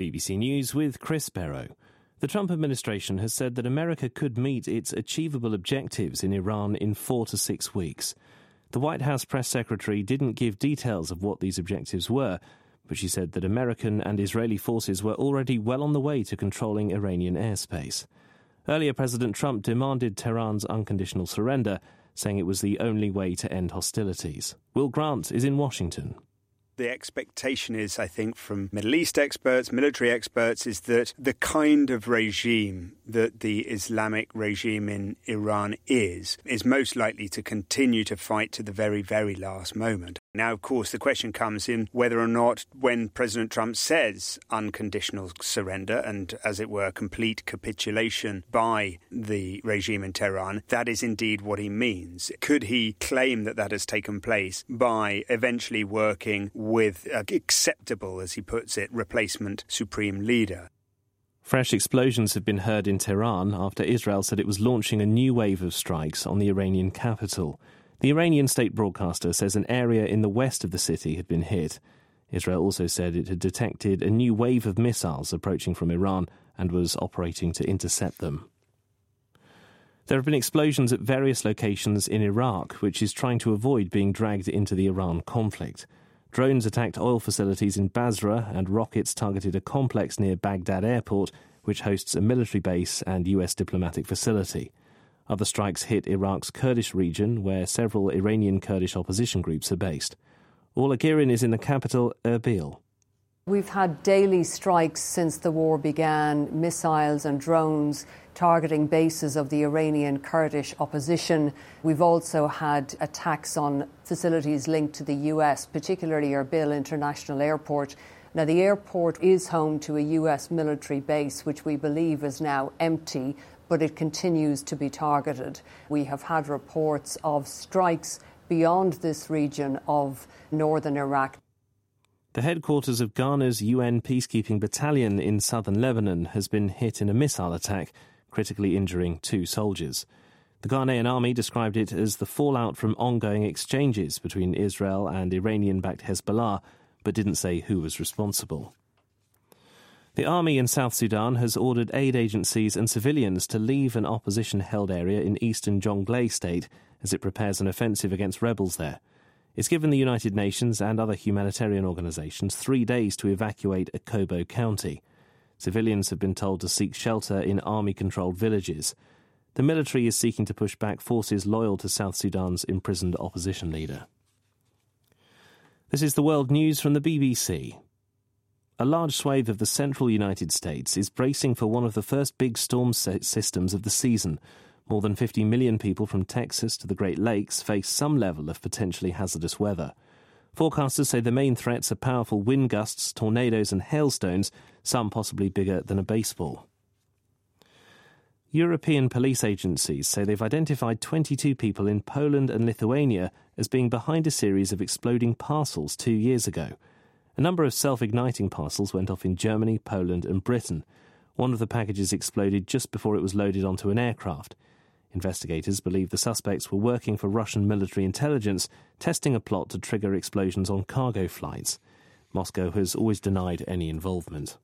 BBC News with Chris Barrow. The Trump administration has said that America could meet its achievable objectives in Iran in 4 to 6 weeks. The White House press secretary didn't give details of what these objectives were, but she said that American and Israeli forces were already well on the way to controlling Iranian airspace. Earlier, President Trump demanded Tehran's unconditional surrender, saying it was the only way to end hostilities. Will Grant is in Washington. The expectation is, I think, from Middle East experts, military experts, is that the kind of regime that the Islamic regime in Iran is most likely to continue to fight to the very, very last moment. Now, of course, the question comes in whether or not when President Trump says unconditional surrender and, as it were, complete capitulation by the regime in Tehran, that is indeed what he means. Could he claim that that has taken place by eventually working with acceptable, as he puts it, replacement supreme leader? Fresh explosions have been heard in Tehran after Israel said it was launching a new wave of strikes on the Iranian capital. The Iranian state broadcaster says an area in the west of the city had been hit. Israel also said it had detected a new wave of missiles approaching from Iran and was operating to intercept them. There have been explosions at various locations in Iraq, which is trying to avoid being dragged into the Iran conflict. Drones attacked oil facilities in Basra and rockets targeted a complex near Baghdad airport, which hosts a military base and US diplomatic facility. Other strikes hit Iraq's Kurdish region, where several Iranian Kurdish opposition groups are based. Orla Guerin is in the capital, Erbil. We've had daily strikes since the war began, missiles and drones targeting bases of the Iranian Kurdish opposition. We've also had attacks on facilities linked to the US, particularly Erbil International Airport. Now, the airport is home to a US military base, which we believe is now empty, but it continues to be targeted. We have had reports of strikes beyond this region of northern Iraq. The headquarters of Ghana's UN peacekeeping battalion in southern Lebanon has been hit in a missile attack, critically injuring 2 soldiers. The Ghanaian army described it as the fallout from ongoing exchanges between Israel and Iranian-backed Hezbollah, but didn't say who was responsible. The army in South Sudan has ordered aid agencies and civilians to leave an opposition-held area in eastern Jonglei state as it prepares an offensive against rebels there. It's given the United Nations and other humanitarian organisations 3 days to evacuate Akobo County. Civilians have been told to seek shelter in army-controlled villages. The military is seeking to push back forces loyal to South Sudan's imprisoned opposition leader. This is the World News from the BBC. A large swathe of the central United States is bracing for one of the first big storm systems of the season. More than 50 million people from Texas to the Great Lakes face some level of potentially hazardous weather. Forecasters say the main threats are powerful wind gusts, tornadoes and hailstones, some possibly bigger than a baseball. European police agencies say they've identified 22 people in Poland and Lithuania as being behind a series of exploding parcels 2 years ago. A number of self-igniting parcels went off in Germany, Poland and Britain. One of the packages exploded just before it was loaded onto an aircraft. Investigators believe the suspects were working for Russian military intelligence, testing a plot to trigger explosions on cargo flights. Moscow has always denied any involvement.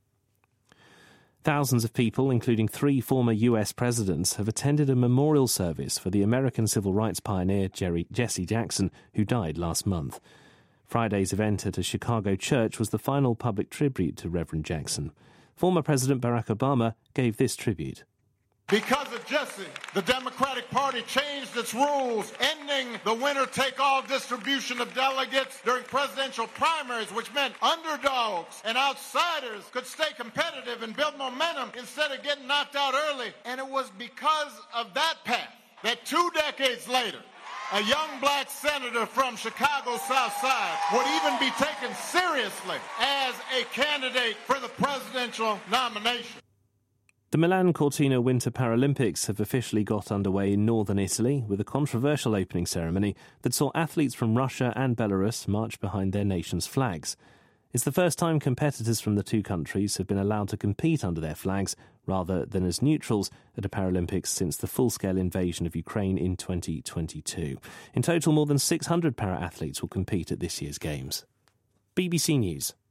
Thousands of people, including 3 former US presidents, have attended a memorial service for the American civil rights pioneer Jesse Jackson, who died last month. Friday's event at a Chicago church was the final public tribute to Reverend Jackson. Former President Barack Obama gave this tribute. Because of Jesse, the Democratic Party changed its rules, ending the winner-take-all distribution of delegates during presidential primaries, which meant underdogs and outsiders could stay competitive and build momentum instead of getting knocked out early. And it was because of that path that 2 decades later, a young black senator from Chicago's South Side would even be taken seriously as a candidate for the presidential nomination. The Milan Cortina Winter Paralympics have officially got underway in northern Italy with a controversial opening ceremony that saw athletes from Russia and Belarus march behind their nation's flags. It's the first time competitors from the 2 countries have been allowed to compete under their flags rather than as neutrals at a Paralympics since the full-scale invasion of Ukraine in 2022. In total, more than 600 para-athletes will compete at this year's Games. BBC News.